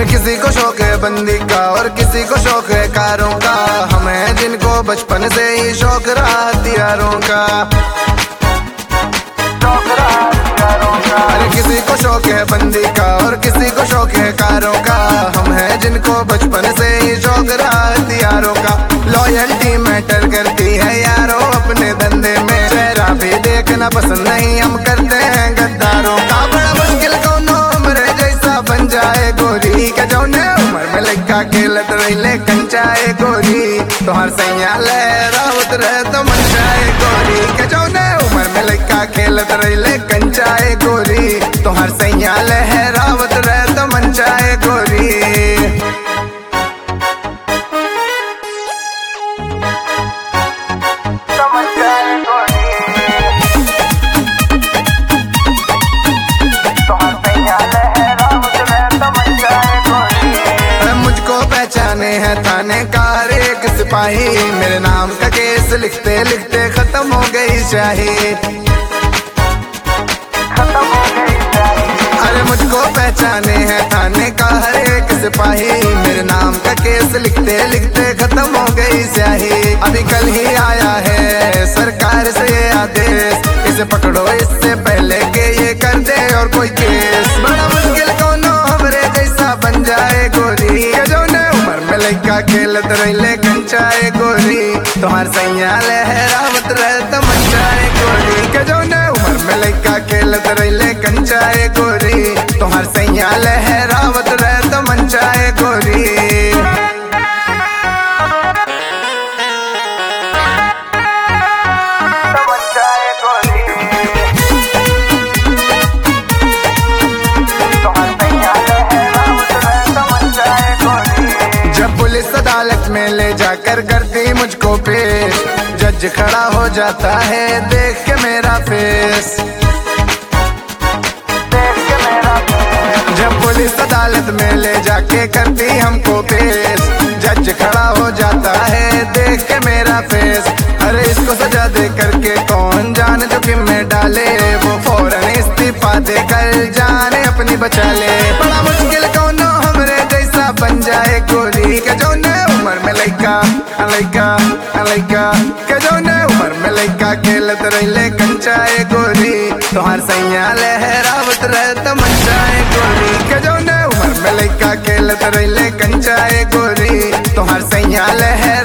अरे किसी को शौक है बंदी का और किसी को शौक है कारों का, हमें जिनको बचपन से ही शौक रहा हथियारों का। अरे किसी को शौक है बंदी का और किसी को शौक है कारों का, हम हैं जिनको बचपन से ही शौक रहा हथियारों का। लॉयल्टी मैटर करती है यारों अपने धंधे में, चेहरा भी देखना पसंद नहीं हम करते हैं गद्दारों का। बड़ा मुश्किल कौनो हमरे जैसा बन जाए गोरी के जौने उम्र में लड़का खेलत रही कंचाए गोरी, तो हर सैया लहरावत रहे तो मन जाए गोरी के जौने उम्र में लड़का खेलत रही कंचाए गोरी, तो हर सैया लहरावत रहे तो मन जाए गोरी। पहचाने हैं थाने का हर एक सिपाही, मेरे नाम का केस लिखते लिखते खत्म हो गई शाही। अरे मुझको पहचाने हैं थाने का हर एक सिपाही, मेरे नाम का केस लिखते लिखते खत्म हो गई स्याही। अभी कल ही आया है सरकार से आदेश, इसे पकड़ो इससे पहले के ये कर दे और कोई केस। बड़ा मुश्किल कोनो हमरे जैसा बन जाए गोरी के जौने उम्र में लड़का खेलत रही कंचाए गोरी, तुम्हार सैया लहरावत रहे तो मन जाए गोरी के जौने उम्र में लड़का खेलत रही कंचाए गोरी, तुम्हार सैया लहरावत रहे तो मन जाए गोरी। पुलिस अदालत में ले जाकर करती मुझको पेश, जज खड़ा हो जाता है देख के मेरा फेस। जब पुलिस अदालत में ले जाके करती हमको पेश, जज खड़ा हो जाता है देख के मेरा फेस। अरे इसको सजा दे करके कौन जान जोखिम में डाले, वो फौरन इस्तीफा दे कर जाने अपनी बचा ले। बड़ा मुश्किल कौनो हमरे जैसा बन जाए गोरी के जौने उम्र में लड़का के जौने उम्र में लड़का खेलत रही कंचाए गोरी, तो हर सैया लहरावत रहे तो मन जाए गोरी के जौने उम्र में लड़का खेलत रही कंचाए गोरी, तो हर सैया लहर